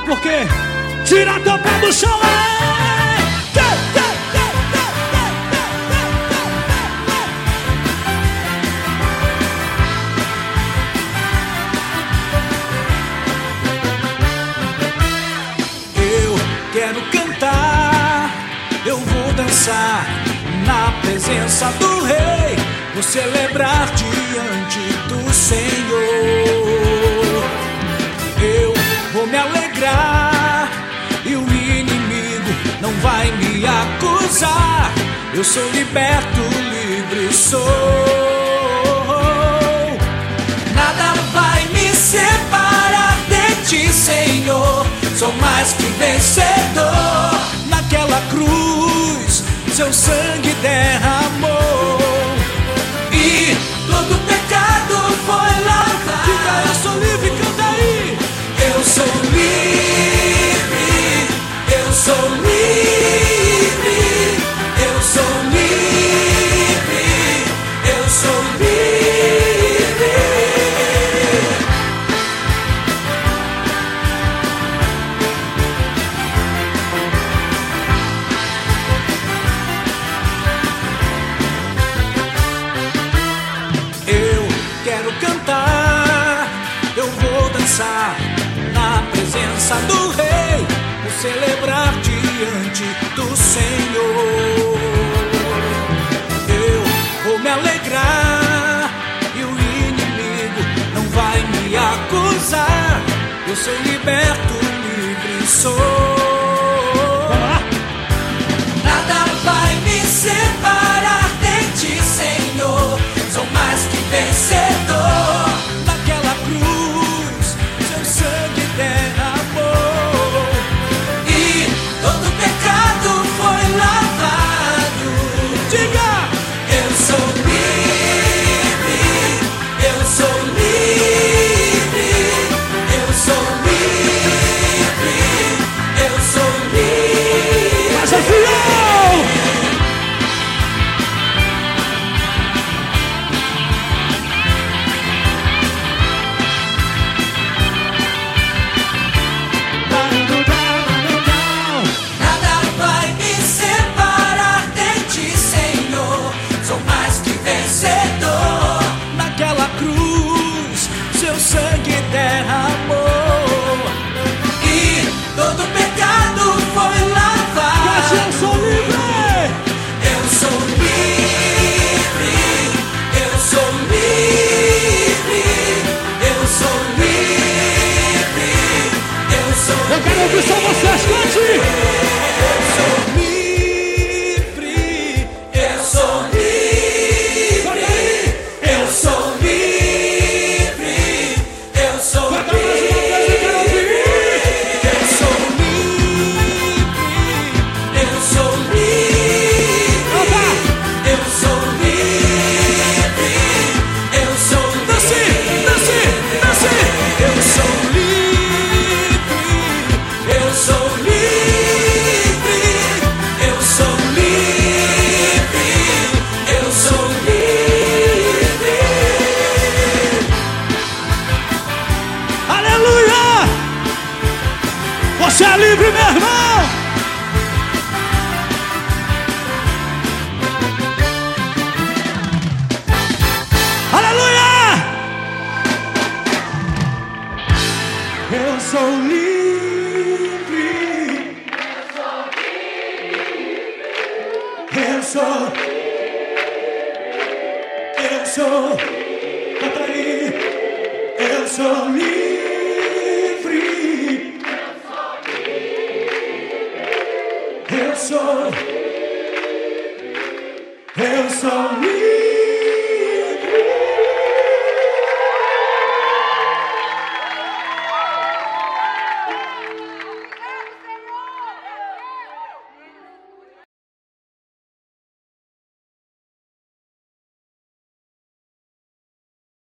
por quê? Tira teu pé do chão, Eu quero cantar, eu vou dançar na presença do Rei, vou celebrar diante do Senhor. Eu vou me alegrar e o inimigo não vai me acusar. Eu sou liberto, livre sou. Nada vai me separar de ti, Senhor. Sou mais que vencedor. Naquela cruz seu sangue derramou e todo pecado foi lavado. Diga, eu sou livre, canta aí. Eu sou livre, eu sou livre, eu sou livre, eu sou livre. Eu quero cantar, eu vou dançar na presença do Rei, vou celebrar diante do Senhor. Eu vou me alegrar e o inimigo não vai me acusar. Eu sou liberto, livre sou. Nada vai me separar de ti, Senhor. Sou mais que vencedor. Naquela cruz seu sangue derramou e todo pecado foi lavado. Diga, eu sou livre, eu sou livre, eu sou livre, eu sou livre. Mas é fiel! Nada vai me separar de ti, Senhor. Sou mais que vencedor. Naquela cruz seu sangue derramou e todo pecado foi lavado. Mas eu sou livre! Eu sou livre, eu sou livre, eu sou livre, eu sou Eu quero ouvir só vocês, cante! Eu sou livre, eu sou livre, eu sou livre, eu sou Canta mais uma vez, eu quero ouvir! eu sou livre, eu sou livre, eu sou livre, eu sou Desce, livre, desce, desce! eu sou livre, eu sou livre, eu sou livre, eu sou livre. Aleluia! Você é livre, meu irmão! Aleluia! Eu sou livre. Eu sou. Eu sou. Canta aí. Eu sou livre. Eu sou. Eu sou livre.